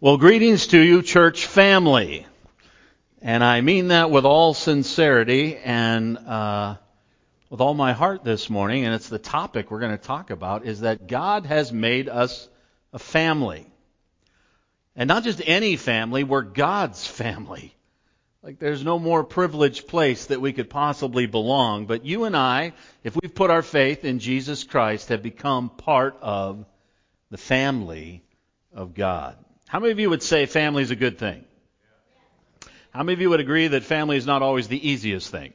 Well, greetings to you, church family. And I mean that with all sincerity and with all my heart this morning. And it's the topic we're going to talk about, is that God has made us a family. And not just any family, we're God's family. Like there's no more privileged place that we could possibly belong. But you and I, if we've put our faith in Jesus Christ, have become part of the family of God. How many of you would say family is a good thing? How many of you would agree that family is not always the easiest thing?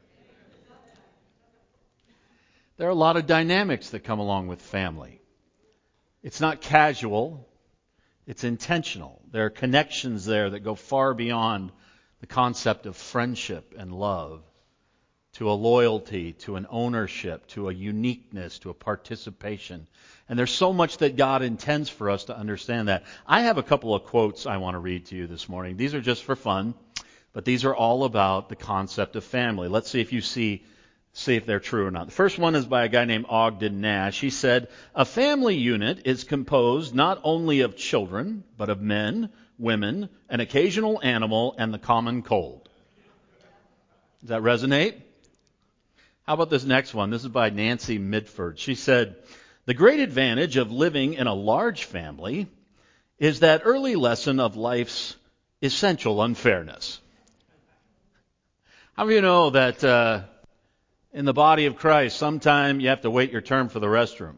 There are a lot of dynamics that come along with family. It's not casual. It's intentional. There are connections there that go far beyond the concept of friendship and love, to a loyalty, to an ownership, to a uniqueness, to a participation. And there's so much that God intends for us to understand that. I have a couple of quotes I want to read to you this morning. These are just for fun, but these are all about the concept of family. Let's see if you see if they're true or not. The first one is by a guy named Ogden Nash. He said, "A family unit is composed not only of children, but of men, women, an occasional animal, and the common cold." Does that resonate? How about this next one? This is by Nancy Mitford. She said, "The great advantage of living in a large family is that early lesson of life's essential unfairness." How many of you know that in the body of Christ, sometime you have to wait your turn for the restroom?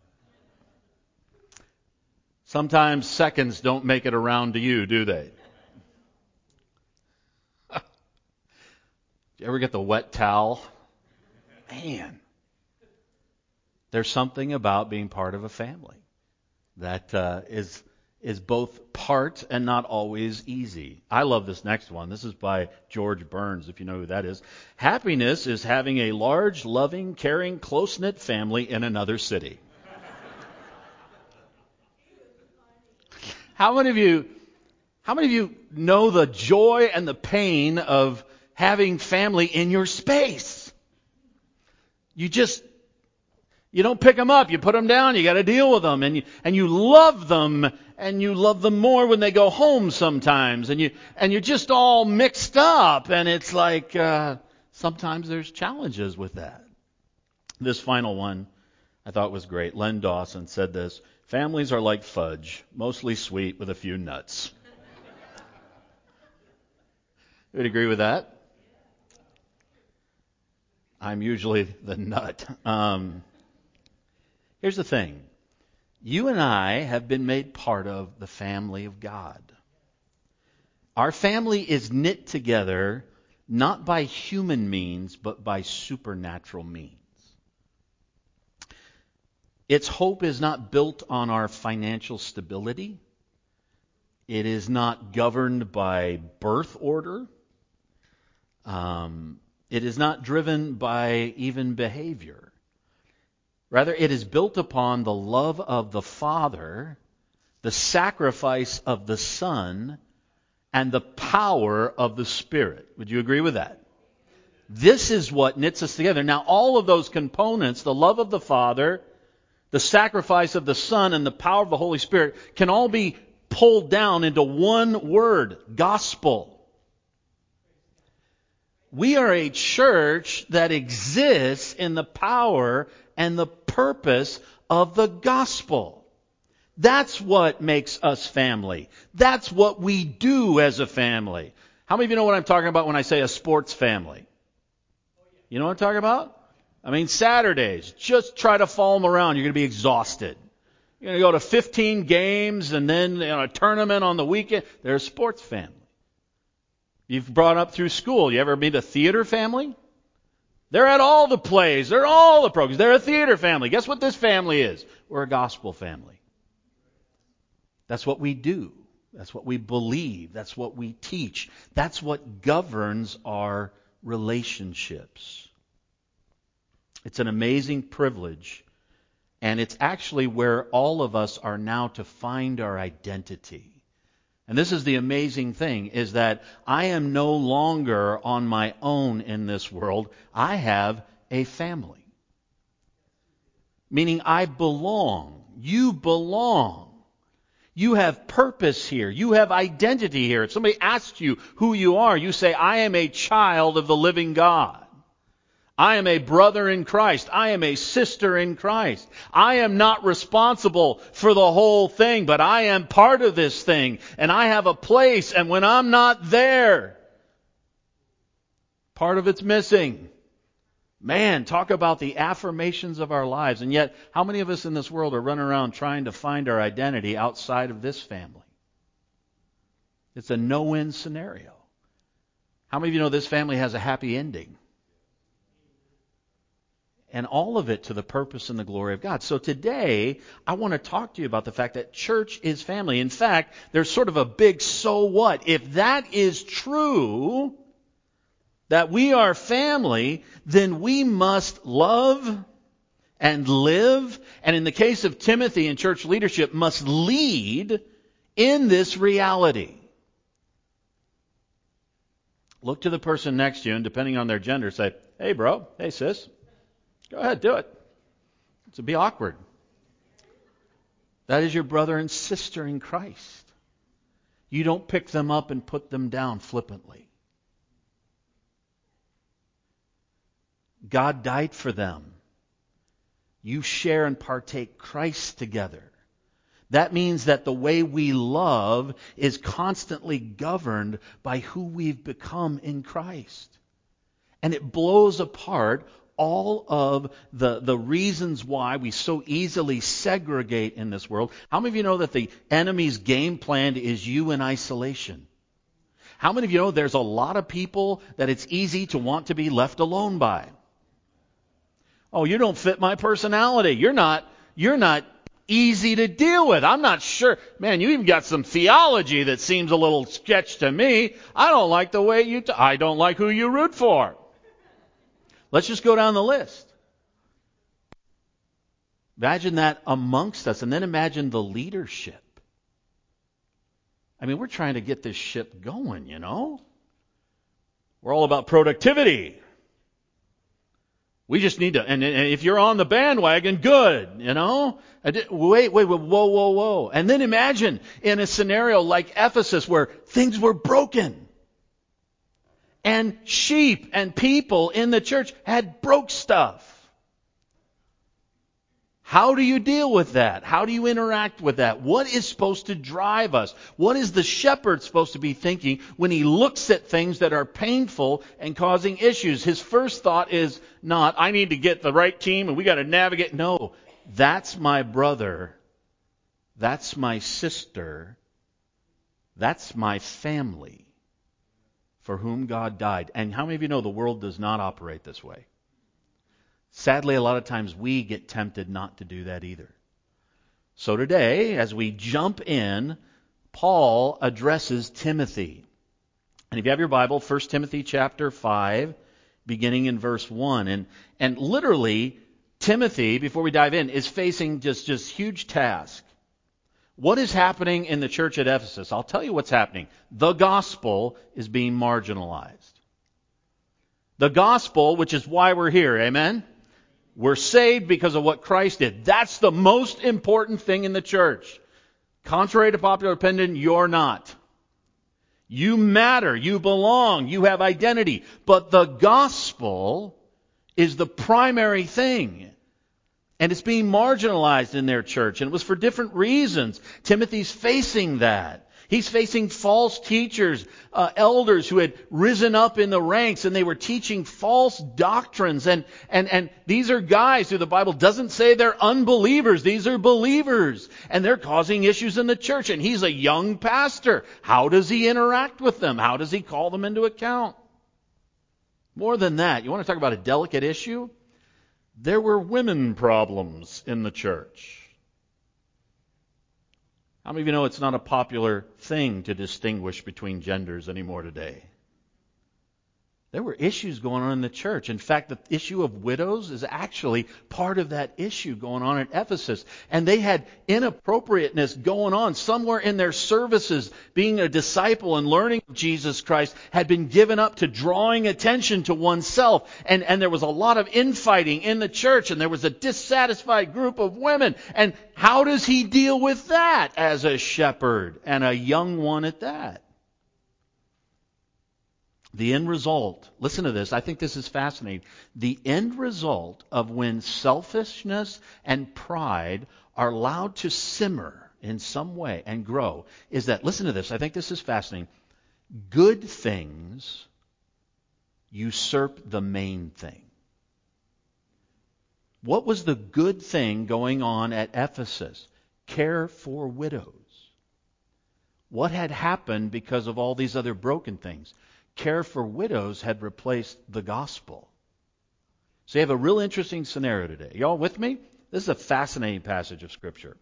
Sometimes seconds don't make it around to you, do they? Do you ever get the wet towel? Man, there's something about being part of a family that is both part and not always easy. I love this next one. This is by George Burns, if you know who that is. "Happiness is having a large, loving, caring, close-knit family in another city." How many of you know the joy and the pain of having family in your space? You don't pick them up, you put them down, you got to deal with them, and you love them, and you love them more when they go home sometimes, and you're just all mixed up, and it's like sometimes there's challenges with that. This final one I thought was great. Len Dawson said this: "Families are like fudge, mostly sweet with a few nuts." You would agree with that? I'm usually the nut. Here's the thing. You and I have been made part of the family of God. Our family is knit together not by human means, but by supernatural means. Its hope is not built on our financial stability. It is not governed by birth order. It is not driven by even behavior. Rather, it is built upon the love of the Father, the sacrifice of the Son, and the power of the Spirit. Would you agree with that? This is what knits us together. Now, all of those components, the love of the Father, the sacrifice of the Son, and the power of the Holy Spirit, can all be pulled down into one word: gospel. We are a church that exists in the power and the purpose of the gospel. That's what makes us family. That's what we do as a family. How many of you know what I'm talking about when I say a sports family? You know what I'm talking about? I mean, Saturdays, just try to follow them around. You're going to be exhausted. You're going to go to 15 games and then a tournament on the weekend. They're a sports family. You've brought up through school. You ever been a theater family? They're at all the plays. They're all the programs. They're a theater family. Guess what this family is? We're a gospel family. That's what we do. That's what we believe. That's what we teach. That's what governs our relationships. It's an amazing privilege, and it's actually where all of us are now to find our identity. And this is the amazing thing, is that I am no longer on my own in this world. I have a family. Meaning I belong. You belong. You have purpose here. You have identity here. If somebody asks you who you are, you say, I am a child of the living God. I am a brother in Christ. I am a sister in Christ. I am not responsible for the whole thing, but I am part of this thing. And I have a place, and when I'm not there, part of it's missing. Man, talk about the affirmations of our lives. And yet, how many of us in this world are running around trying to find our identity outside of this family? It's a no-win scenario. How many of you know this family has a happy ending? And all of it to the purpose and the glory of God. So today, I want to talk to you about the fact that church is family. In fact, there's sort of a big so what. If that is true, that we are family, then we must love and live, and in the case of Timothy and church leadership, must lead in this reality. Look to the person next to you, and depending on their gender, say, hey bro, hey sis, go ahead, do it. It's be awkward. That is your brother and sister in Christ. You don't pick them up and put them down flippantly. God died for them. You share and partake Christ together. That means that the way we love is constantly governed by who we've become in Christ. And it blows apart all of the reasons why we so easily segregate in this world. How many of you know that the enemy's game plan is you in isolation? How many of you know there's a lot of people that it's easy to want to be left alone by? Oh, you don't fit my personality. You're not easy to deal with. I'm not sure. Man, you even got some theology that seems a little sketch to me. I don't like the way I don't like who you root for. Let's just go down the list. Imagine that amongst us, and then imagine the leadership. I mean, we're trying to get this ship going, you know. We're all about productivity. We just need to, and if you're on the bandwagon, good, you know. Wait, whoa. And then imagine in a scenario like Ephesus where things were broken. And sheep and people in the church had broke stuff. How do you deal with that? How do you interact with that? What is supposed to drive us? What is the shepherd supposed to be thinking when he looks at things that are painful and causing issues? His first thought is not, I need to get the right team and we got to navigate. No, that's my brother. That's my sister. That's my family for whom God died. And how many of you know the world does not operate this way? Sadly, a lot of times we get tempted not to do that either. So today, as we jump in, Paul addresses Timothy. And if you have your Bible, 1 Timothy chapter 5, beginning in verse 1. And literally, Timothy, before we dive in, is facing just huge task. What is happening in the church at Ephesus? I'll tell you what's happening. The gospel is being marginalized. The gospel, which is why we're here, amen? We're saved because of what Christ did. That's the most important thing in the church. Contrary to popular opinion, you're not. You matter. You belong. You have identity. But the gospel is the primary thing. And it's being marginalized in their church. And it was for different reasons. Timothy's facing that. He's facing false teachers, elders who had risen up in the ranks and they were teaching false doctrines. And these are guys who the Bible doesn't say they're unbelievers. These are believers. And they're causing issues in the church. And he's a young pastor. How does he interact with them? How does he call them into account? More than that, you want to talk about a delicate issue? There were women problems in the church. How many of you know it's not a popular thing to distinguish between genders anymore today? There were issues going on in the church. In fact, the issue of widows is actually part of that issue going on at Ephesus. And they had inappropriateness going on somewhere in their services. Being a disciple and learning of Jesus Christ had been given up to drawing attention to oneself. And there was a lot of infighting in the church. And there was a dissatisfied group of women. And how does he deal with that as a shepherd, and a young one at that? The end result, listen to this, I think this is fascinating. The end result of when selfishness and pride are allowed to simmer in some way and grow is that, listen to this, I think this is fascinating. Good things usurp the main thing. What was the good thing going on at Ephesus? Care for widows. What had happened because of all these other broken things? Care for widows had replaced the gospel. So you have a real interesting scenario today. Y'all with me? This is a fascinating passage of Scripture.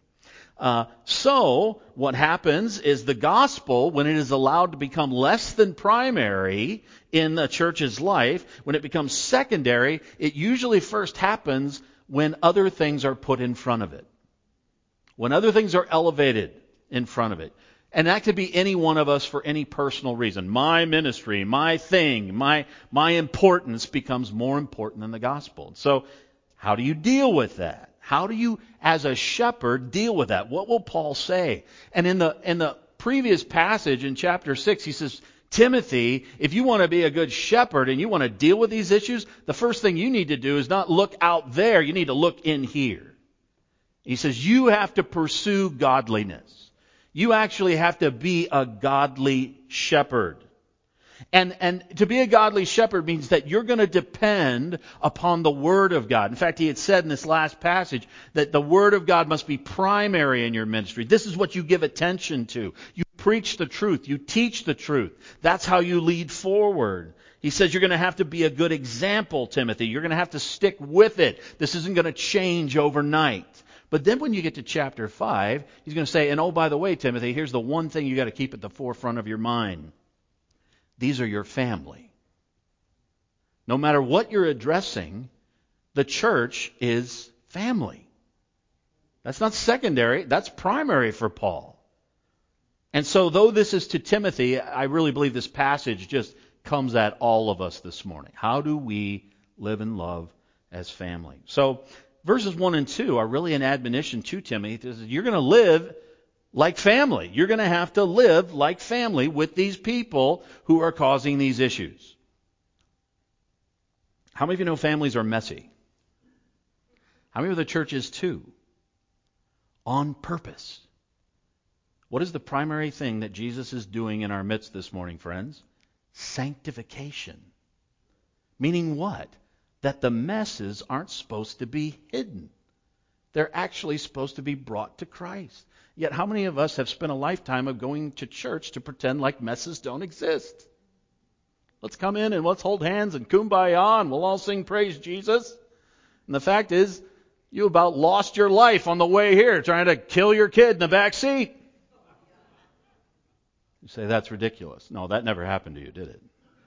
So what happens is the gospel, when it is allowed to become less than primary in the church's life, when it becomes secondary, it usually first happens when other things are put in front of it. When other things are elevated in front of it. And that could be any one of us for any personal reason. My ministry, my thing, my importance becomes more important than the gospel. So how do you deal with that? How do you, as a shepherd, deal with that? What will Paul say? And in the previous passage in chapter 6, he says, Timothy, if you want to be a good shepherd and you want to deal with these issues, the first thing you need to do is not look out there. You need to look in here. He says, you have to pursue godliness. You actually have to be a godly shepherd. And to be a godly shepherd means that you're going to depend upon the Word of God. In fact, he had said in this last passage that the Word of God must be primary in your ministry. This is what you give attention to. You preach the truth. You teach the truth. That's how you lead forward. He says you're going to have to be a good example, Timothy. You're going to have to stick with it. This isn't going to change overnight. But then when you get to chapter 5, he's going to say, and oh, by the way, Timothy, here's the one thing you got to keep at the forefront of your mind. These are your family. No matter what you're addressing, the church is family. That's not secondary, that's primary for Paul. And so though this is to Timothy, I really believe this passage just comes at all of us this morning. How do we live and love as family? So verses 1 and 2 are really an admonition to Timothy. You're going to live like family. You're going to have to live like family with these people who are causing these issues. How many of you know families are messy? How many of the church is too? On purpose. What is the primary thing that Jesus is doing in our midst this morning, friends? Sanctification. Meaning what? That the messes aren't supposed to be hidden. They're actually supposed to be brought to Christ. Yet how many of us have spent a lifetime of going to church to pretend like messes don't exist? Let's come in and let's hold hands and kumbaya and we'll all sing praise Jesus. And the fact is, you about lost your life on the way here trying to kill your kid in the back seat. You say, that's ridiculous. No, that never happened to you, did it?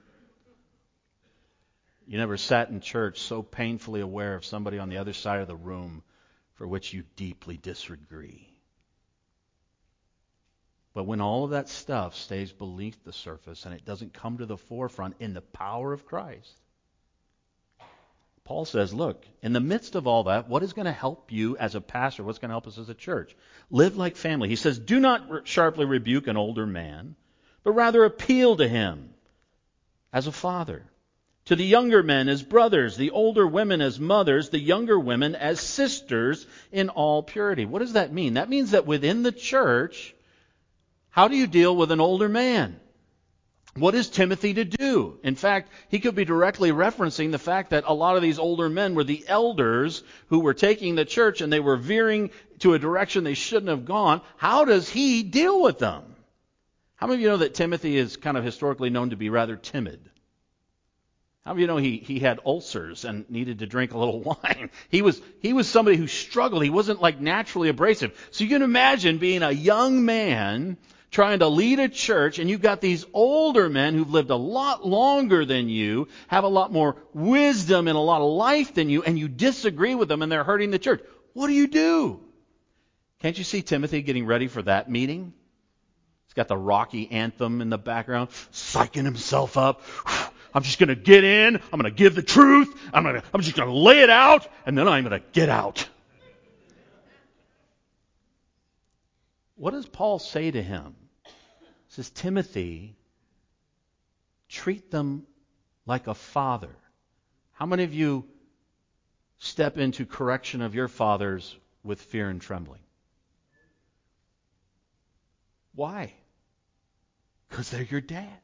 You never sat in church so painfully aware of somebody on the other side of the room for which you deeply disagree. But when all of that stuff stays beneath the surface and it doesn't come to the forefront in the power of Christ, Paul says, look, in the midst of all that, what is going to help you as a pastor? What's going to help us as a church? Live like family. He says, do not sharply rebuke an older man, but rather appeal to him as a father. To the younger men as brothers, the older women as mothers, the younger women as sisters in all purity. What does that mean? That means that within the church, how do you deal with an older man? What is Timothy to do? In fact, he could be directly referencing the fact that a lot of these older men were the elders who were taking the church and they were veering to a direction they shouldn't have gone. How does he deal with them? How many of you know that Timothy is kind of historically known to be rather timid? How many of you know he had ulcers and needed to drink a little wine? He was somebody who struggled. He wasn't like naturally abrasive. So you can imagine being a young man trying to lead a church, and you've got these older men who've lived a lot longer than you, have a lot more wisdom and a lot of life than you, and you disagree with them and they're hurting the church. What do? Can't you see Timothy getting ready for that meeting? He's got the Rocky anthem in the background, psyching himself up. I'm just going to get in. I'm going to give the truth. I'm just going to lay it out, and then I'm going to get out. What does Paul say to him? He says, Timothy, treat them like a father. How many of you step into correction of your fathers with fear and trembling? Why? Because they're your dad.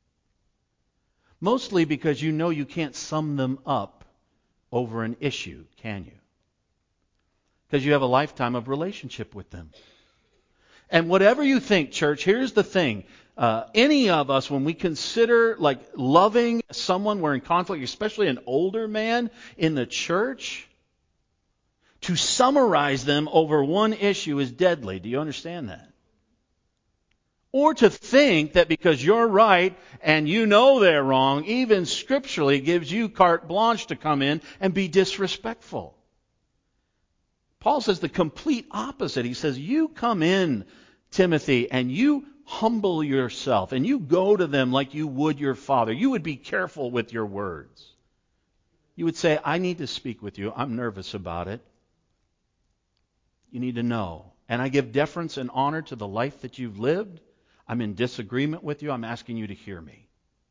Mostly because you know you can't sum them up over an issue, can you? Because you have a lifetime of relationship with them. And whatever you think, church, here's the thing. Any of us, when we consider like loving someone we're in conflict, especially an older man in the church, to summarize them over one issue is deadly. Do you understand that? Or to think that because you're right and you know they're wrong, even scripturally gives you carte blanche to come in and be disrespectful. Paul says the complete opposite. He says, you come in, Timothy, and you humble yourself, and you go to them like you would your father. You would be careful with your words. You would say, I need to speak with you. I'm nervous about it. You need to know. And I give deference and honor to the life that you've lived. I'm in disagreement with you. I'm asking you to hear me.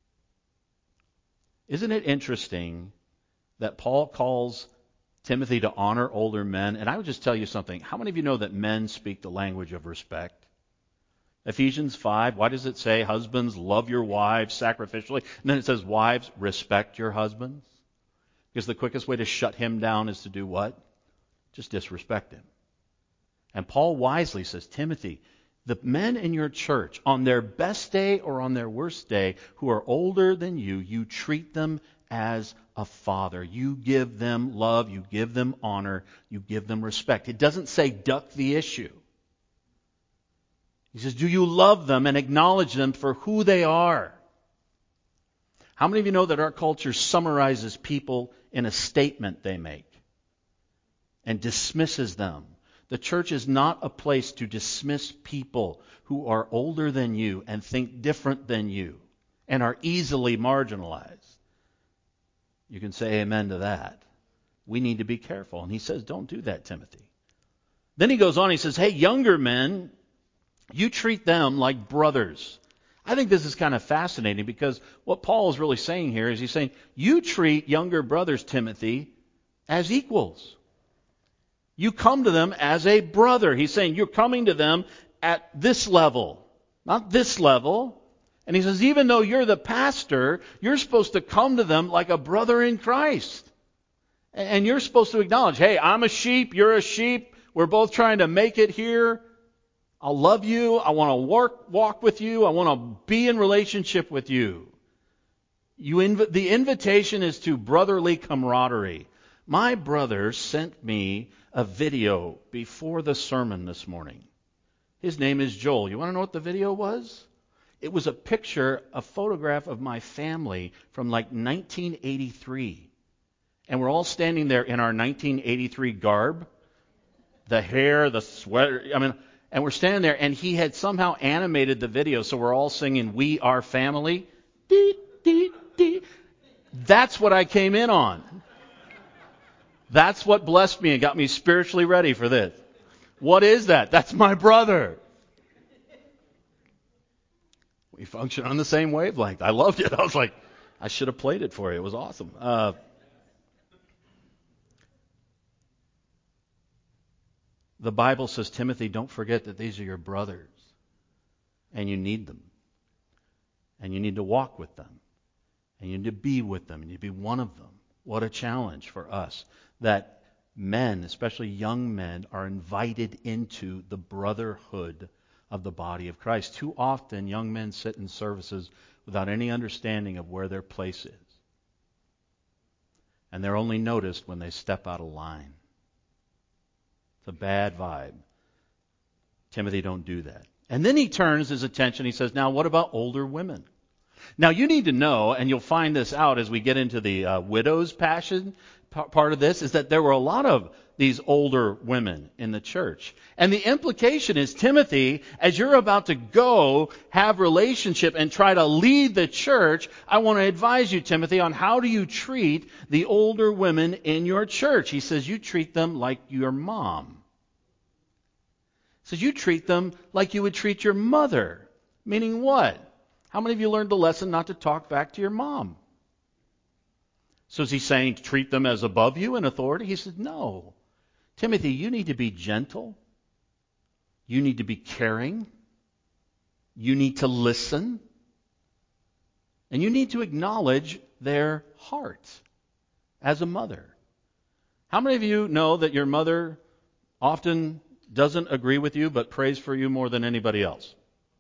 Isn't it interesting that Paul calls Timothy to honor older men? And I would just tell you something. How many of you know that men speak the language of respect? Ephesians 5, why does it say, husbands, love your wives sacrificially? And then it says, wives, respect your husbands? Because the quickest way to shut him down is to do what? Just disrespect him. And Paul wisely says, Timothy, the men in your church, on their best day or on their worst day, who are older than you treat them as a father. You give them love, you give them honor, you give them respect. It doesn't say duck the issue. He says, do you love them and acknowledge them for who they are? How many of you know that our culture summarizes people in a statement they make and dismisses them? The church is not a place to dismiss people who are older than you and think different than you and are easily marginalized. You can say amen to that. We need to be careful. And he says, don't do that, Timothy. Then he goes on, he says, hey, younger men, you treat them like brothers. I think this is kind of fascinating because what Paul is really saying here is he's saying, you treat younger brothers, Timothy, as equals. You come to them as a brother. He's saying you're coming to them at this level, not this level. And he says, even though you're the pastor, you're supposed to come to them like a brother in Christ. And you're supposed to acknowledge, hey, I'm a sheep, you're a sheep. We're both trying to make it here. I'll love you. I want to walk with you. I want to be in relationship with you. The invitation is to brotherly camaraderie. My brother sent me a video before the sermon this morning. His name is Joel. You want to know what the video was? It was a photograph of my family from like 1983. And we're all standing there in our 1983 garb. The hair, the sweater, and we're standing there, and he had somehow animated the video, so we're all singing, We Are Family. Dee, dee, dee. That's what I came in on. That's what blessed me and got me spiritually ready for this. What is that? That's my brother. We function on the same wavelength. I loved it. I was like, I should have played it for you. It was awesome. The Bible says, Timothy, don't forget that these are your brothers. And you need them. And you need to walk with them. And you need to be with them. And you need to be one of them. What a challenge for us that men, especially young men, are invited into the brotherhood of the body of Christ. Too often, young men sit in services without any understanding of where their place is. And they're only noticed when they step out of line. It's a bad vibe. Timothy, don't do that. And then he turns his attention, he says, now what about older women? Now you need to know, and you'll find this out as we get into the widow's passion part of this, is that there were a lot of these older women in the church. And the implication is, Timothy, as you're about to go have relationship and try to lead the church, I want to advise you, Timothy, on how do you treat the older women in your church. He says you treat them like your mom. He says you treat them like you would treat your mother. Meaning what? How many of you learned the lesson not to talk back to your mom? So is he saying treat them as above you in authority? He said, no. Timothy, you need to be gentle. You need to be caring. You need to listen. And you need to acknowledge their heart as a mother. How many of you know that your mother often doesn't agree with you but prays for you more than anybody else?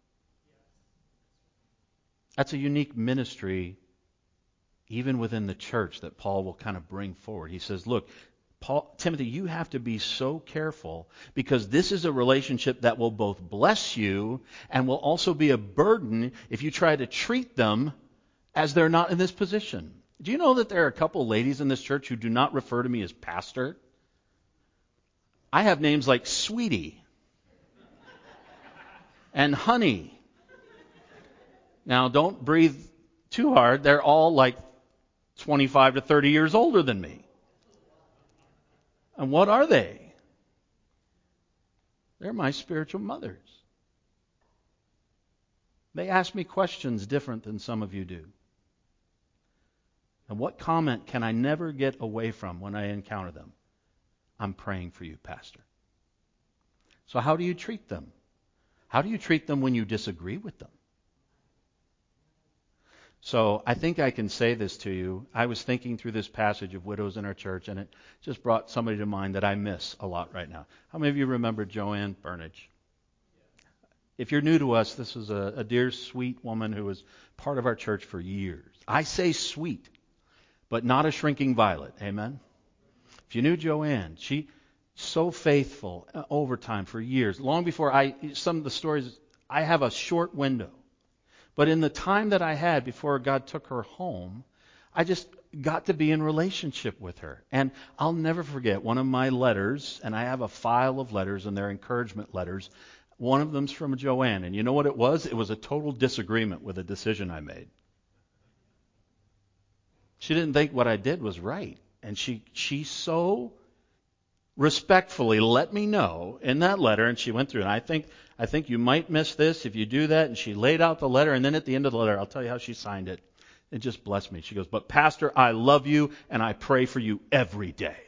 That's a unique ministry even within the church that Paul will kind of bring forward. He says, look, Timothy, you have to be so careful because this is a relationship that will both bless you and will also be a burden if you try to treat them as they're not in this position. Do you know that there are a couple ladies in this church who do not refer to me as pastor? I have names like Sweetie and Honey. Now, don't breathe too hard. They're all like 25 to 30 years older than me. And what are they? They're my spiritual mothers. They ask me questions different than some of you do. And what comment can I never get away from when I encounter them? I'm praying for you, Pastor. So how do you treat them? How do you treat them when you disagree with them? So I think I can say this to you. I was thinking through this passage of widows in our church, and it just brought somebody to mind that I miss a lot right now. How many of you remember Joanne Burnage? If you're new to us, this was a dear, sweet woman who was part of our church for years. I say sweet, but not a shrinking violet. Amen? If you knew Joanne, she so faithful over time for years. Long before some of the stories, I have a short window. But in the time that I had before God took her home, I just got to be in relationship with her. And I'll never forget one of my letters, and I have a file of letters, and they're encouragement letters. One of them's from Joanne. And you know what it was? It was a total disagreement with a decision I made. She didn't think what I did was right. And she so respectfully let me know in that letter, and she went through, and I think you might miss this if you do that. And she laid out the letter, and then at the end of the letter, I'll tell you how she signed it. It just blessed me. She goes, but Pastor, I love you, and I pray for you every day.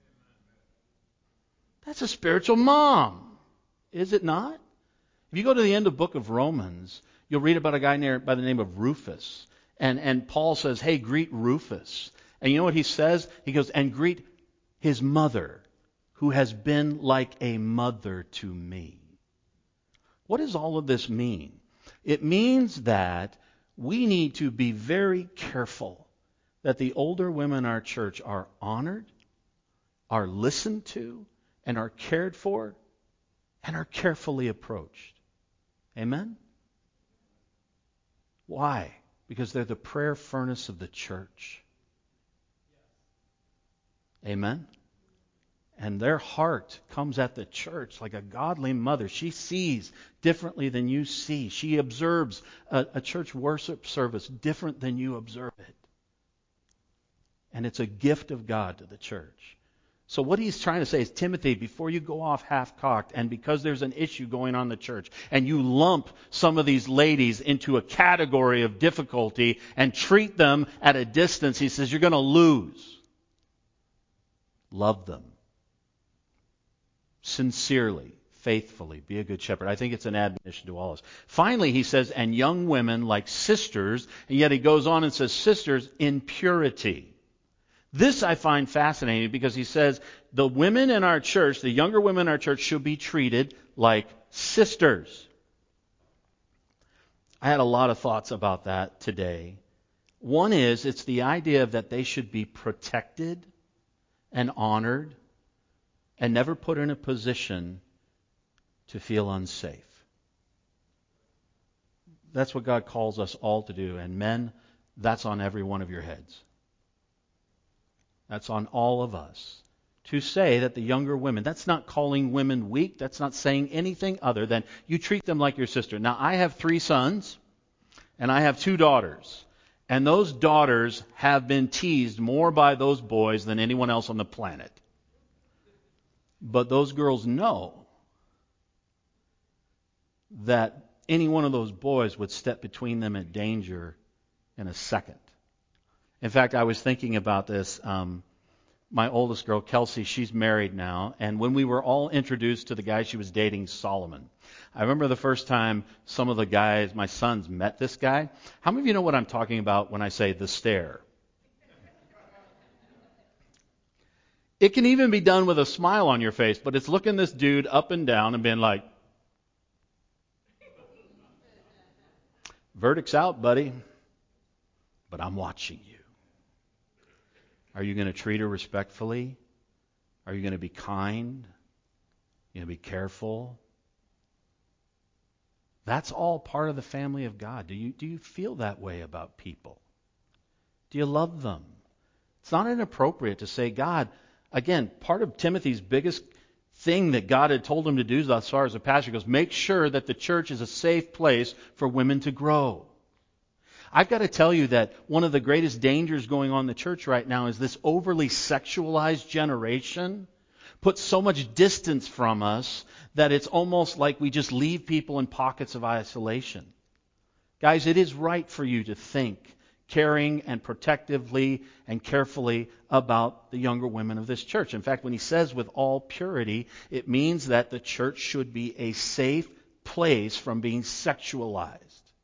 That's a spiritual mom, is it not? If you go to the end of the book of Romans, you'll read about a guy by the name of Rufus. And Paul says, hey, greet Rufus. And you know what he says? He goes, and greet his mother, who has been like a mother to me. What does all of this mean? It means that we need to be very careful that the older women in our church are honored, are listened to, and are cared for, and are carefully approached. Amen? Why? Because they're the prayer furnace of the church. Amen? And their heart comes at the church like a godly mother. She sees differently than you see. She observes a church worship service different than you observe it. And it's a gift of God to the church. So what he's trying to say is, Timothy, before you go off half-cocked, and because there's an issue going on in the church, and you lump some of these ladies into a category of difficulty and treat them at a distance, he says, you're going to lose. Love them. Sincerely, faithfully, be a good shepherd. I think it's an admonition to all of us. Finally, he says, and young women like sisters, and yet he goes on and says, sisters in purity. This I find fascinating because he says the women in our church, the younger women in our church, should be treated like sisters. I had a lot of thoughts about that today. One is, it's the idea that they should be protected and honored and never put in a position to feel unsafe. That's what God calls us all to do. And men, that's on every one of your heads. That's on all of us. To say that the younger women, that's not calling women weak. That's not saying anything other than you treat them like your sister. Now, I have 3 sons and I have 2 daughters. And those daughters have been teased more by those boys than anyone else on the planet. But those girls know that any one of those boys would step between them in danger in a second. In fact, I was thinking about this. My oldest girl, Kelsey, she's married now. And when we were all introduced to the guy she was dating, Solomon, I remember the first time some of the guys, my sons, met this guy. How many of you know what I'm talking about when I say the stare? It can even be done with a smile on your face, but it's looking this dude up and down and being like, verdict's out, buddy, but I'm watching you. Are you going to treat her respectfully? Are you going to be kind? Are you going to be careful? That's all part of the family of God. Do you feel that way about people? Do you love them? It's not inappropriate to say, God, again, part of Timothy's biggest thing that God had told him to do thus far as a pastor goes, make sure that the church is a safe place for women to grow. I've got to tell you that one of the greatest dangers going on in the church right now is this overly sexualized generation puts so much distance from us that it's almost like we just leave people in pockets of isolation. Guys, it is right for you to think caring and protectively and carefully about the younger women of this church. In fact, when he says with all purity, it means that the church should be a safe place from being sexualized.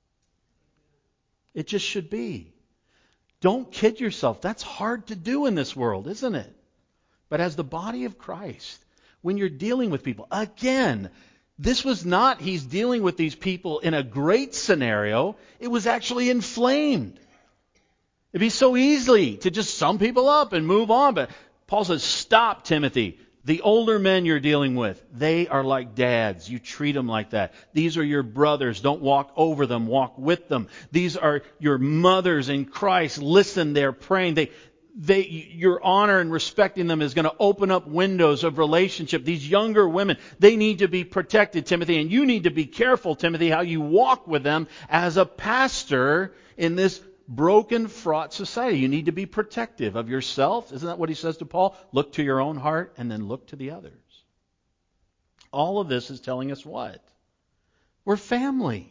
It just should be. Don't kid yourself. That's hard to do in this world, isn't it? But as the body of Christ, when you're dealing with people, again, this was not he's dealing with these people in a great scenario. It was actually inflamed. It'd be so easy to just sum people up and move on. But Paul says, stop, Timothy. The older men you're dealing with, they are like dads. You treat them like that. These are your brothers. Don't walk over them. Walk with them. These are your mothers in Christ. Listen, they're praying. Your honor and respecting them is going to open up windows of relationship. These younger women, they need to be protected, Timothy. And you need to be careful, Timothy, how you walk with them as a pastor in this broken, fraught society. You need to be protective of yourself. Isn't that what he says to Paul? Look to your own heart and then look to the others. All of this is telling us what? We're family.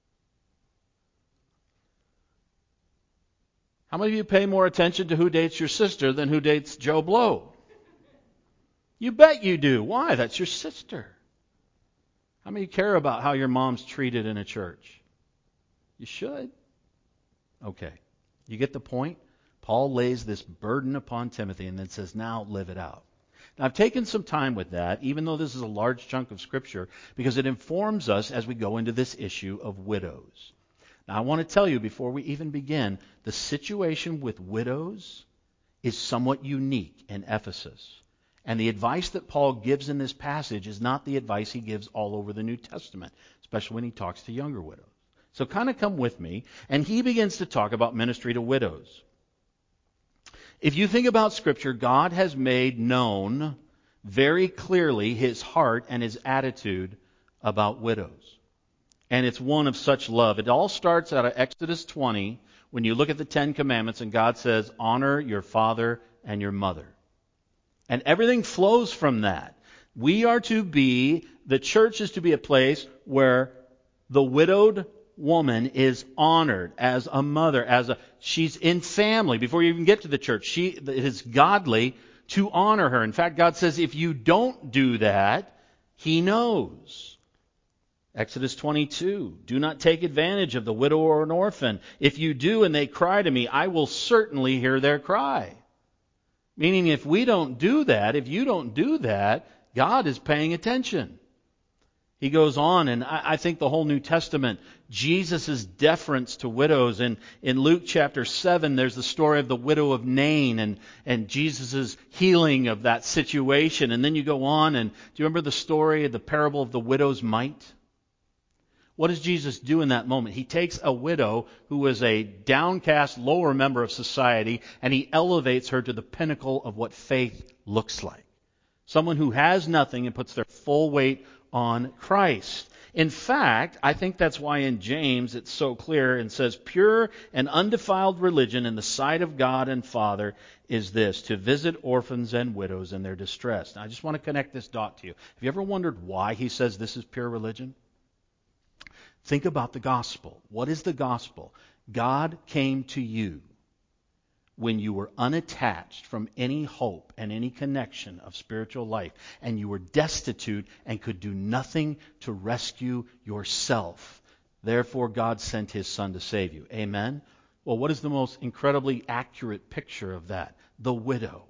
How many of you pay more attention to who dates your sister than who dates Joe Blow? You bet you do. Why? That's your sister. How many care about how your mom's treated in a church? You should. Okay. You get the point? Paul lays this burden upon Timothy and then says, now live it out. Now, I've taken some time with that, even though this is a large chunk of Scripture, because it informs us as we go into this issue of widows. Now, I want to tell you before we even begin, the situation with widows is somewhat unique in Ephesus. And the advice that Paul gives in this passage is not the advice he gives all over the New Testament, especially when he talks to younger widows. So kind of come with me, and he begins to talk about ministry to widows. If you think about Scripture, God has made known very clearly His heart and His attitude about widows. And it's one of such love. It all starts out of Exodus 20 when you look at the 10 Commandments and God says, honor your father and your mother. And everything flows from that. The church is to be a place where the widowed woman is honored as a mother, she's in family. Before you even get to the church, it is godly to honor her. In fact, God says if you don't do that, He knows. Exodus 22, do not take advantage of the widow or an orphan. If you do and they cry to me, I will certainly hear their cry. Meaning if we don't do that, if you don't do that, God is paying attention. He goes on, and I think the whole New Testament, Jesus' deference to widows. In Luke chapter 7, there's the story of the widow of Nain and Jesus' healing of that situation. And then you go on, and do you remember the story of the parable of the widow's mite? What does Jesus do in that moment? He takes a widow who was a downcast, lower member of society, and he elevates her to the pinnacle of what faith looks like. Someone who has nothing and puts their full weight on Christ. In fact, I think that's why in James it's so clear and says, pure and undefiled religion in the sight of God and Father is this, to visit orphans and widows in their distress. Now, I just want to connect this dot to you. Have you ever wondered why he says this is pure religion? Think about the gospel. What is the gospel? God came to you when you were unattached from any hope and any connection of spiritual life, and you were destitute and could do nothing to rescue yourself. Therefore, God sent His Son to save you. Amen? Well, what is the most incredibly accurate picture of that? The widow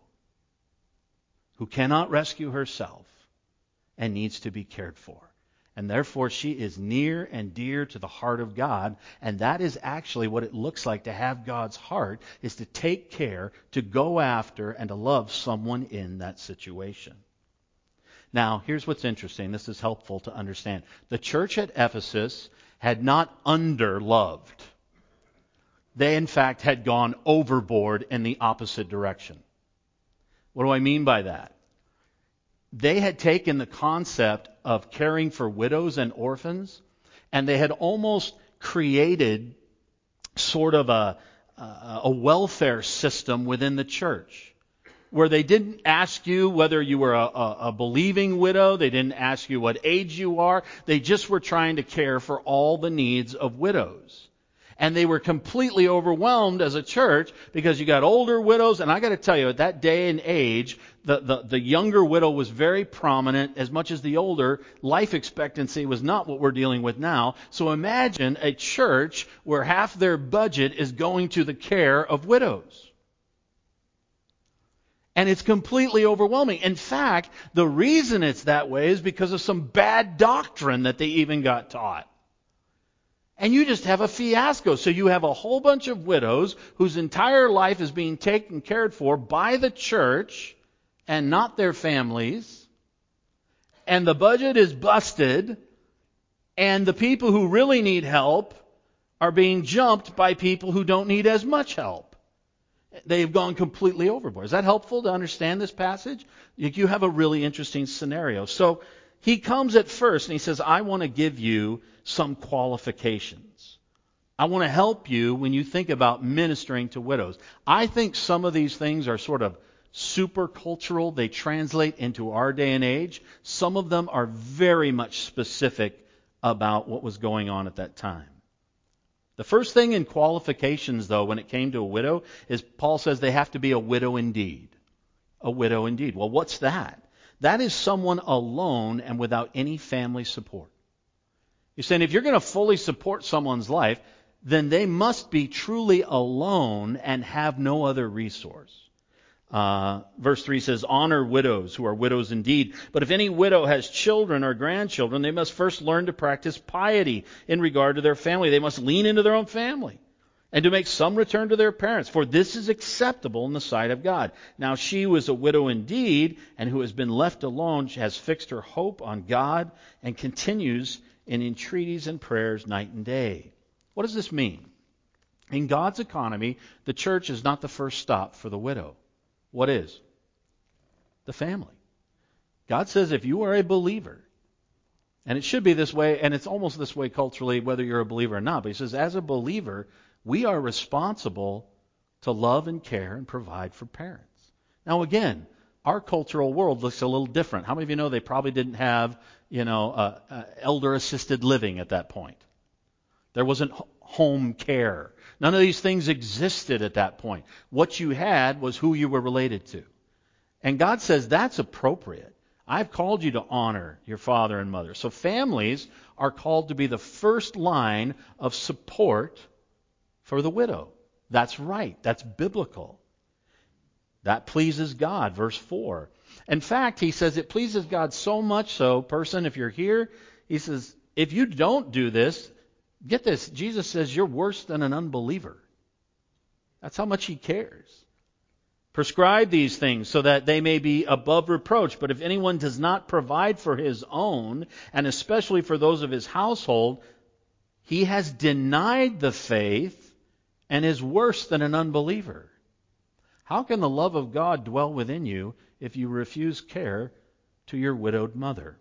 who cannot rescue herself and needs to be cared for. And therefore, she is near and dear to the heart of God. And that is actually what it looks like to have God's heart, is to take care, to go after, and to love someone in that situation. Now, here's what's interesting. This is helpful to understand. The church at Ephesus had not under-loved. They, in fact, had gone overboard in the opposite direction. What do I mean by that? They had taken the concept of caring for widows and orphans, and they had almost created sort of a welfare system within the church, where they didn't ask you whether you were a believing widow. They didn't ask you what age you are. They just were trying to care for all the needs of widows. And they were completely overwhelmed as a church because you got older widows. And I got to tell you, at that day and age, the younger widow was very prominent as much as the older. Life expectancy was not what we're dealing with now. So imagine a church where half their budget is going to the care of widows. And it's completely overwhelming. In fact, the reason it's that way is because of some bad doctrine that they even got taught. And you just have a fiasco. So you have a whole bunch of widows whose entire life is being taken cared for by the church and not their families. And the budget is busted. And the people who really need help are being jumped by people who don't need as much help. They've gone completely overboard. Is that helpful to understand this passage? You have a really interesting scenario. So he comes at first and he says, I want to give you some qualifications. I want to help you when you think about ministering to widows. I think some of these things are sort of super cultural. They translate into our day and age. Some of them are very much specific about what was going on at that time. The first thing in qualifications, though, when it came to a widow, is Paul says they have to be a widow indeed. A widow indeed. Well, what's that? That is someone alone and without any family support. You're saying if you're going to fully support someone's life, then they must be truly alone and have no other resource. Verse 3 says, honor widows who are widows indeed. But if any widow has children or grandchildren, they must first learn to practice piety in regard to their family. They must lean into their own family and to make some return to their parents, for this is acceptable in the sight of God. Now she was a widow indeed, and who has been left alone has fixed her hope on God and continues in entreaties and prayers night and day. What does this mean? In God's economy, the church is not the first stop for the widow. What is? The family. God says if you are a believer, and it should be this way, and it's almost this way culturally, whether you're a believer or not, but he says as a believer, we are responsible to love and care and provide for parents. Now again, our cultural world looks a little different. How many of you know they probably didn't have, elder-assisted living at that point? There wasn't home care. None of these things existed at that point. What you had was who you were related to. And God says that's appropriate. I've called you to honor your father and mother. So families are called to be the first line of support for the widow. That's right. That's biblical. That pleases God. Verse 4. In fact, he says it pleases God so much so, person, if you're here, he says, if you don't do this, get this, Jesus says you're worse than an unbeliever. That's how much he cares. Prescribe these things so that they may be above reproach. But if anyone does not provide for his own, and especially for those of his household, he has denied the faith and is worse than an unbeliever. How can the love of God dwell within you if you refuse care to your widowed mother?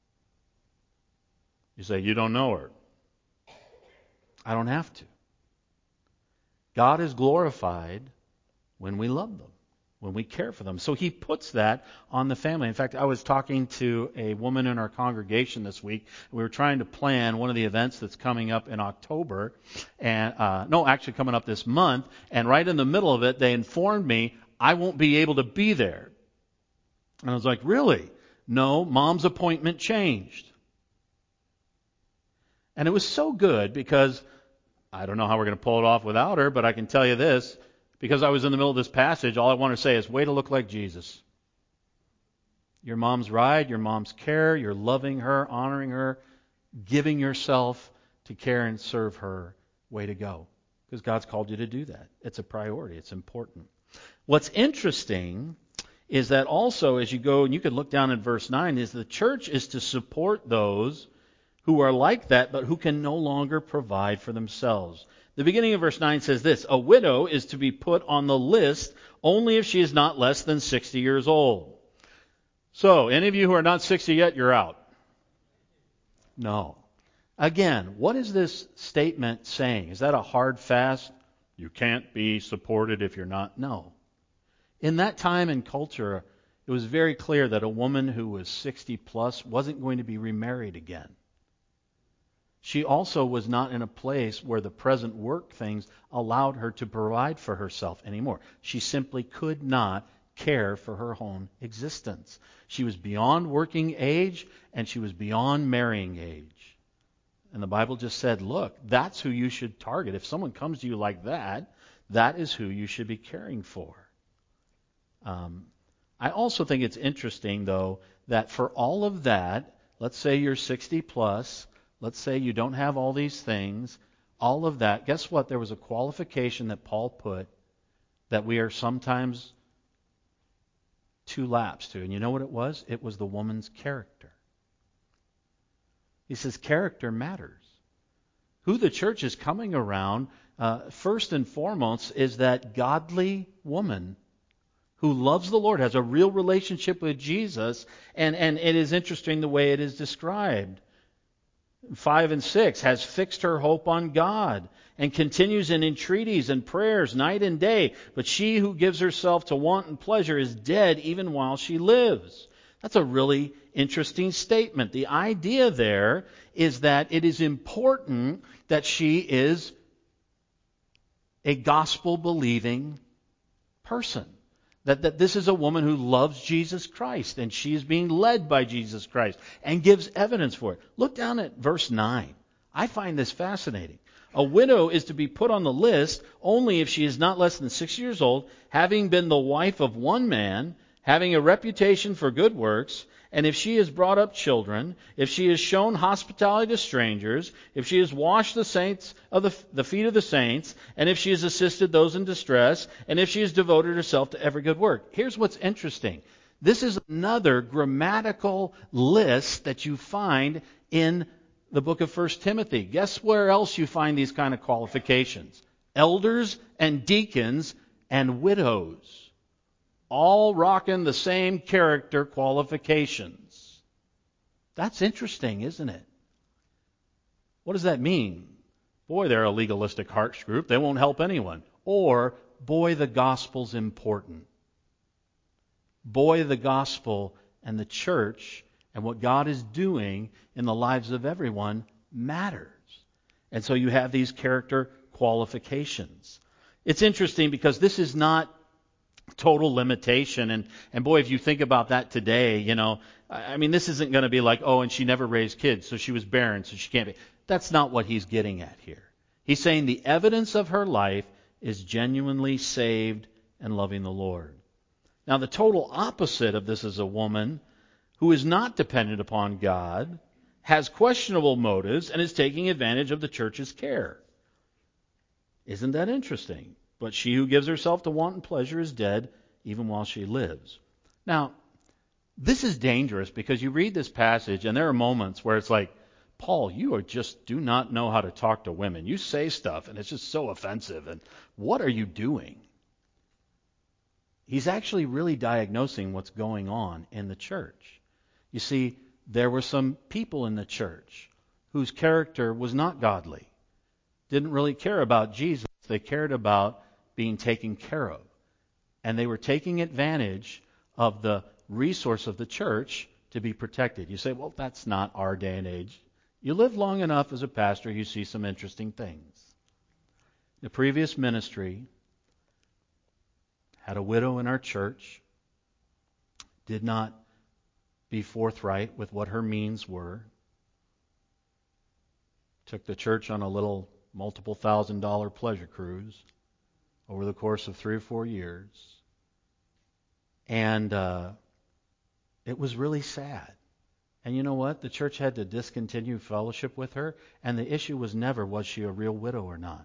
You say, you don't know her. I don't have to. God is glorified when we love them, when we care for them. So he puts that on the family. In fact, I was talking to a woman in our congregation this week. We were trying to plan one of the events that's coming up in October, and actually coming up this month. And right in the middle of it, they informed me I won't be able to be there. And I was like, really? No, Mom's appointment changed. And it was so good because I don't know how we're going to pull it off without her, but I can tell you this. Because I was in the middle of this passage, all I want to say is, way to look like Jesus. Your mom's ride, your mom's care, you're loving her, honoring her, giving yourself to care and serve her. Way to go. Because God's called you to do that. It's a priority. It's important. What's interesting is that also as you go, and you could look down at verse 9, is the church is to support those who are like that, but who can no longer provide for themselves. The beginning of verse 9 says this, a widow is to be put on the list only if she is not less than 60 years old. So, any of you who are not 60 yet, you're out. No. Again, what is this statement saying? Is that a hard fast? You can't be supported if you're not? No. In that time and culture, it was very clear that a woman who was 60 plus wasn't going to be remarried again. She also was not in a place where the present work things allowed her to provide for herself anymore. She simply could not care for her own existence. She was beyond working age and she was beyond marrying age. And the Bible just said, look, that's who you should target. If someone comes to you like that, that is who you should be caring for. I also think it's interesting, though, that for all of that, let's say you're 60 plus, let's say you don't have all these things, all of that. Guess what? There was a qualification that Paul put that we are sometimes too lax to. And you know what it was? It was the woman's character. He says character matters. Who the church is coming around, first and foremost, is that godly woman who loves the Lord, has a real relationship with Jesus, and it is interesting the way it is described. 5 and 6, has fixed her hope on God and continues in entreaties and prayers night and day. But she who gives herself to wanton pleasure is dead even while she lives. That's a really interesting statement. The idea there is that it is important that she is a gospel-believing person. That this is a woman who loves Jesus Christ, and she is being led by Jesus Christ, and gives evidence for it. Look down at verse 9. I find this fascinating. A widow is to be put on the list only if she is not less than 6 years old, having been the wife of one man, having a reputation for good works, and if she has brought up children, if she has shown hospitality to strangers, if she has washed the saints of the feet of the saints, and if she has assisted those in distress, and if she has devoted herself to every good work. Here's what's interesting. This is another grammatical list that you find in the book of 1 Timothy. Guess where else you find these kind of qualifications? Elders and deacons and widows. All rocking the same character qualifications. That's interesting, isn't it? What does that mean? Boy, they're a legalistic harsh group. They won't help anyone. Or, boy, the gospel's important. Boy, the gospel and the church and what God is doing in the lives of everyone matters. And so you have these character qualifications. It's interesting because this is not total limitation. And boy, if you think about that today, this isn't going to be like, oh, and she never raised kids, so she was barren, so she can't be. That's not what he's getting at here. He's saying the evidence of her life is genuinely saved and loving the Lord. Now, the total opposite of this is a woman who is not dependent upon God, has questionable motives, and is taking advantage of the church's care. Isn't that interesting? But she who gives herself to wanton pleasure is dead even while she lives. Now, this is dangerous because you read this passage and there are moments where it's like, Paul, you are just do not know how to talk to women. You say stuff and it's just so offensive. And what are you doing? He's actually really diagnosing what's going on in the church. You see, there were some people in the church whose character was not godly. Didn't really care about Jesus. They cared about being taken care of. And they were taking advantage of the resource of the church to be protected. You say, well, that's not our day and age. You live long enough as a pastor, you see some interesting things. The previous ministry had a widow in our church, did not be forthright with what her means were, took the church on a little multiple $1,000 pleasure cruise over the course of 3 or 4 years. And it was really sad. And you know what? The church had to discontinue fellowship with her, and the issue was never was she a real widow or not.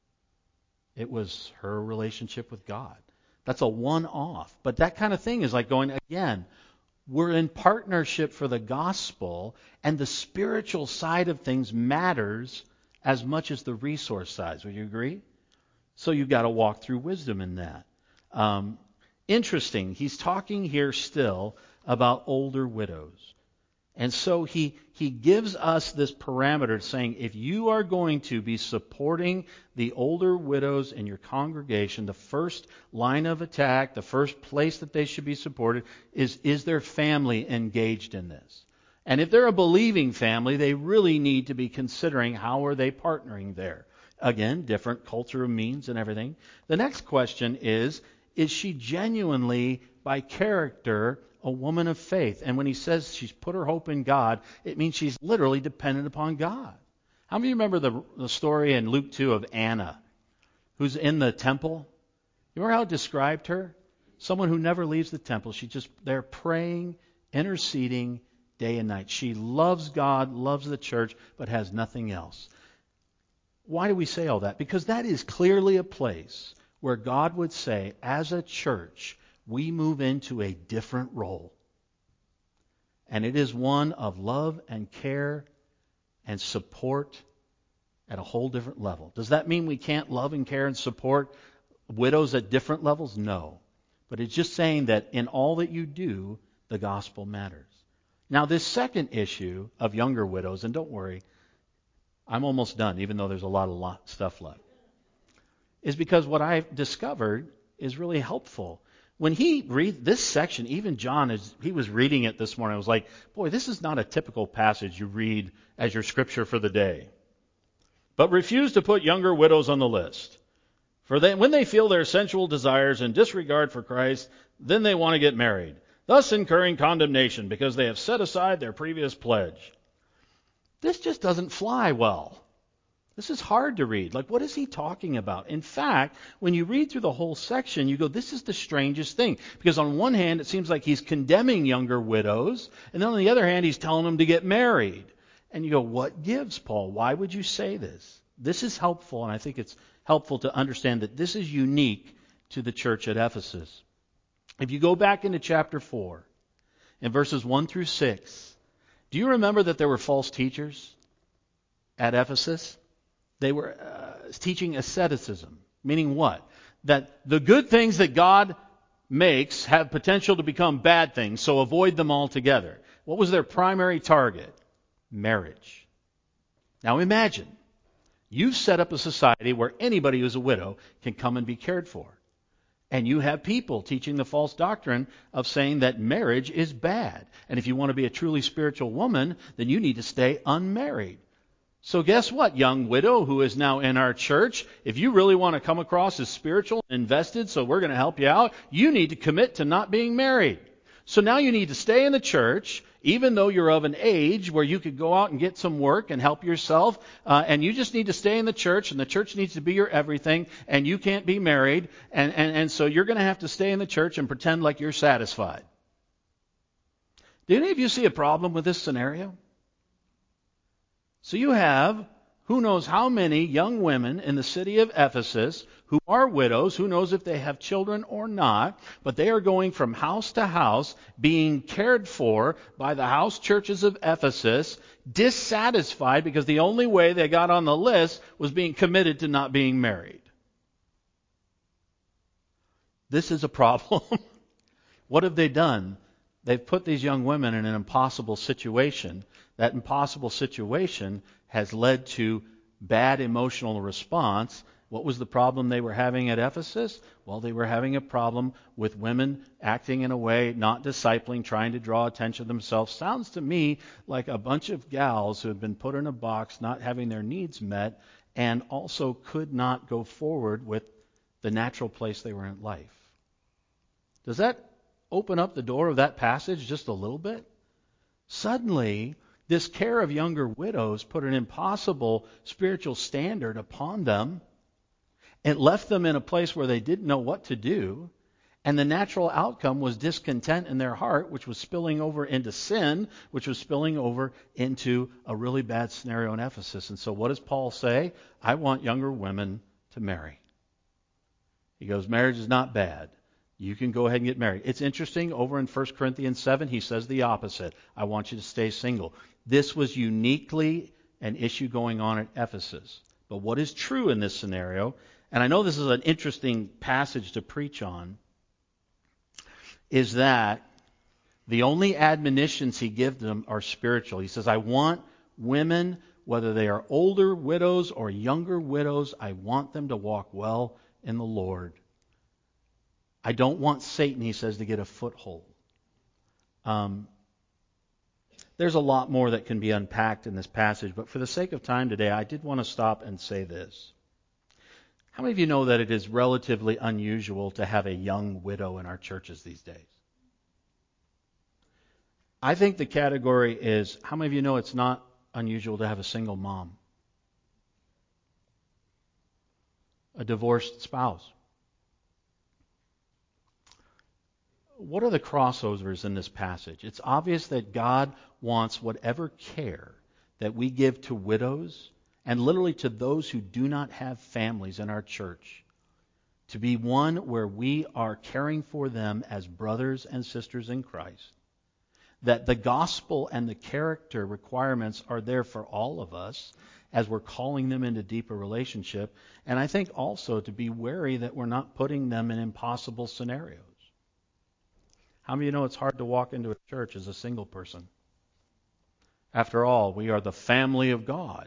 It was her relationship with God. That's a one-off. But that kind of thing is like going, again, we're in partnership for the gospel, and the spiritual side of things matters as much as the resource side. Would you agree? So you've got to walk through wisdom in that. Interesting. He's talking here still about older widows. And so he gives us this parameter saying, if you are going to be supporting the older widows in your congregation, the first line of attack, the first place that they should be supported is their family engaged in this. And if they're a believing family, they really need to be considering how are they partnering there. Again, different culture of means and everything. The next question is she genuinely, by character, a woman of faith? And when he says she's put her hope in God, it means she's literally dependent upon God. How many of you remember the story in Luke 2 of Anna, who's in the temple? You remember how it described her? Someone who never leaves the temple. She's just there praying, interceding day and night. She loves God, loves the church, but has nothing else. Why do we say all that? Because that is clearly a place where God would say, as a church, we move into a different role. And it is one of love and care and support at a whole different level. Does that mean we can't love and care and support widows at different levels? No. But it's just saying that in all that you do, the gospel matters. Now, this second issue of younger widows, and don't worry, I'm almost done, even though there's a lot of stuff left, is because what I've discovered is really helpful. When he reads this section, even John, he was reading it this morning, I was like, boy, this is not a typical passage you read as your scripture for the day. But refuse to put younger widows on the list. For when they feel their sensual desires and disregard for Christ, then they want to get married, thus incurring condemnation because they have set aside their previous pledge. This just doesn't fly well. This is hard to read. Like, what is he talking about? In fact, when you read through the whole section, you go, this is the strangest thing. Because on one hand, it seems like he's condemning younger widows, and then on the other hand, he's telling them to get married. And you go, what gives, Paul? Why would you say this? This is helpful, and I think it's helpful to understand that this is unique to the church at Ephesus. If you go back into chapter 4, in verses 1 through 6, do you remember that there were false teachers at Ephesus? They were teaching asceticism, meaning what? That the good things that God makes have potential to become bad things, so avoid them altogether. What was their primary target? Marriage. Now imagine, you've set up a society where anybody who's a widow can come and be cared for. And you have people teaching the false doctrine of saying that marriage is bad. And if you want to be a truly spiritual woman, then you need to stay unmarried. So guess what, young widow who is now in our church? If you really want to come across as spiritual, invested, so we're going to help you out, you need to commit to not being married. So now you need to stay in the church, even though you're of an age where you could go out and get some work and help yourself, and you just need to stay in the church, and the church needs to be your everything, and you can't be married, and so you're going to have to stay in the church and pretend like you're satisfied. Do any of you see a problem with this scenario? So you have who knows how many young women in the city of Ephesus who are widows, who knows if they have children or not, but they are going from house to house, being cared for by the house churches of Ephesus, dissatisfied because the only way they got on the list was being committed to not being married. This is a problem. What have they done? They've put these young women in an impossible situation. That impossible situation has led to bad emotional response. What was the problem they were having at Ephesus? Well, they were having a problem with women acting in a way, not discipling, trying to draw attention to themselves. Sounds to me like a bunch of gals who had been put in a box, not having their needs met, and also could not go forward with the natural place they were in life. Does that open up the door of that passage just a little bit? Suddenly, this care of younger widows put an impossible spiritual standard upon them. It left them in a place where they didn't know what to do. And the natural outcome was discontent in their heart, which was spilling over into sin, which was spilling over into a really bad scenario in Ephesus. And so what does Paul say? I want younger women to marry. He goes, marriage is not bad. You can go ahead and get married. It's interesting, over in 1 Corinthians 7, he says the opposite. I want you to stay single. This was uniquely an issue going on at Ephesus. But what is true in this scenario, and I know this is an interesting passage to preach on, is that the only admonitions he gives them are spiritual. He says, I want women, whether they are older widows or younger widows, I want them to walk well in the Lord. I don't want Satan, he says, to get a foothold. There's a lot more that can be unpacked in this passage, but for the sake of time today, I did want to stop and say this. How many of you know that it is relatively unusual to have a young widow in our churches these days? I think the category is, how many of you know it's not unusual to have a single mom? A divorced spouse. What are the crossovers in this passage? It's obvious that God wants whatever care that we give to widows and literally to those who do not have families in our church to be one where we are caring for them as brothers and sisters in Christ. That the gospel and the character requirements are there for all of us as we're calling them into deeper relationship. And I think also to be wary that we're not putting them in impossible scenarios. How many of you know it's hard to walk into a church as a single person? After all, we are the family of God.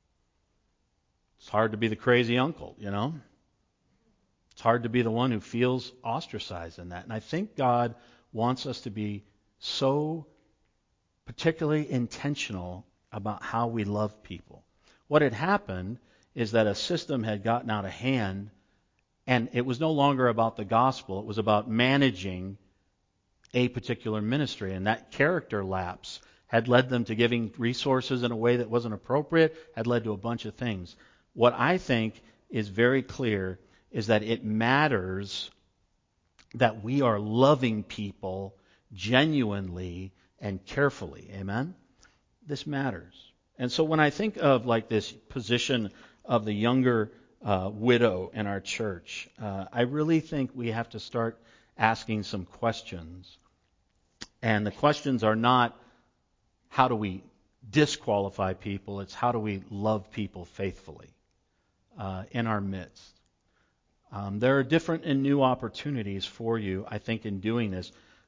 It's hard to be the crazy uncle, you know? It's hard to be the one who feels ostracized in that. And I think God wants us to be so particularly intentional about how we love people. What had happened is that a system had gotten out of hand, and it was no longer about the gospel. It was about managing a particular ministry, and that character lapse had led them to giving resources in a way that wasn't appropriate, had led to a bunch of things. What I think is very clear is that it matters that we are loving people genuinely and carefully. Amen? This matters. And so when I think of like this position of the younger widow in our church, I really think we have to start asking some questions. And the questions are not how do we disqualify people, it's how do we love people faithfully in our midst. There are different and new opportunities for you, I think, in doing this.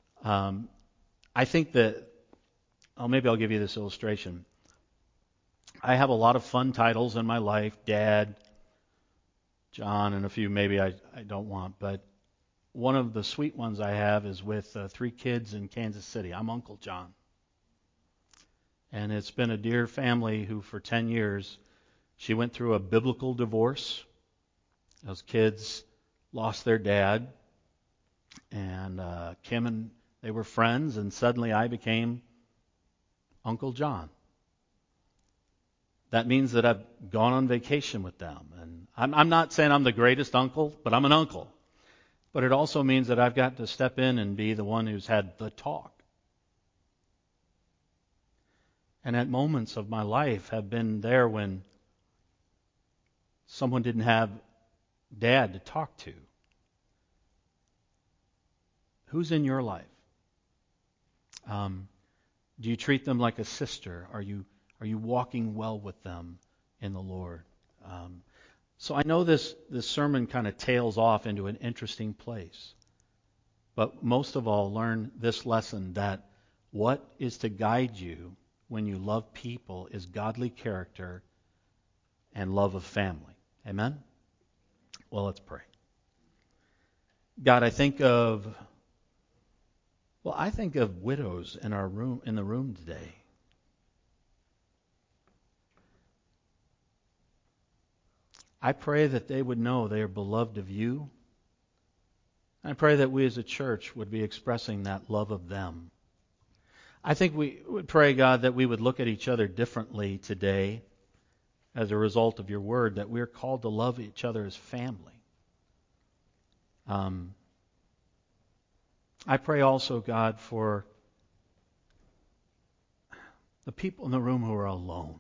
I think that, maybe I'll give you this illustration. I have a lot of fun titles in my life, Dad, John, and a few maybe I don't want, but one of the sweet ones I have is with 3 kids in Kansas City. I'm Uncle John. And it's been a dear family who for 10 years, she went through a biblical divorce. Those kids lost their dad. And Kim and they were friends, and suddenly I became Uncle John. That means that I've gone on vacation with them. And I'm not saying I'm the greatest uncle, but I'm an uncle. But it also means that I've got to step in and be the one who's had the talk. And at moments of my life have been there when someone didn't have dad to talk to. Who's in your life? Do you treat them like a sister? Are you walking well with them in the Lord? So I know this sermon kind of tails off into an interesting place. But most of all, learn this lesson that what is to guide you when you love people is godly character and love of family. Amen? Well, let's pray. God, I think of widows in the room today. I pray that they would know they are beloved of you. I pray that we as a church would be expressing that love of them. I think we would pray, God, that we would look at each other differently today as a result of your word, that we're called to love each other as family. I pray also, God, for the people in the room who are alone.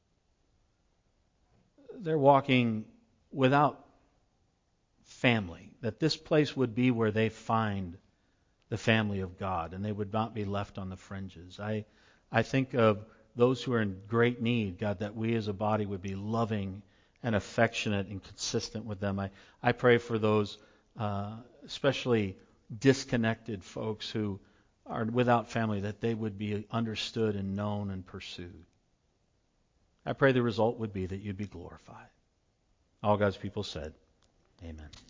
They're walking without family, that this place would be where they find the family of God and they would not be left on the fringes. I think of those who are in great need, God, that we as a body would be loving and affectionate and consistent with them. I pray for those especially disconnected folks who are without family, that they would be understood and known and pursued. I pray the result would be that you'd be glorified. All God's people said, amen.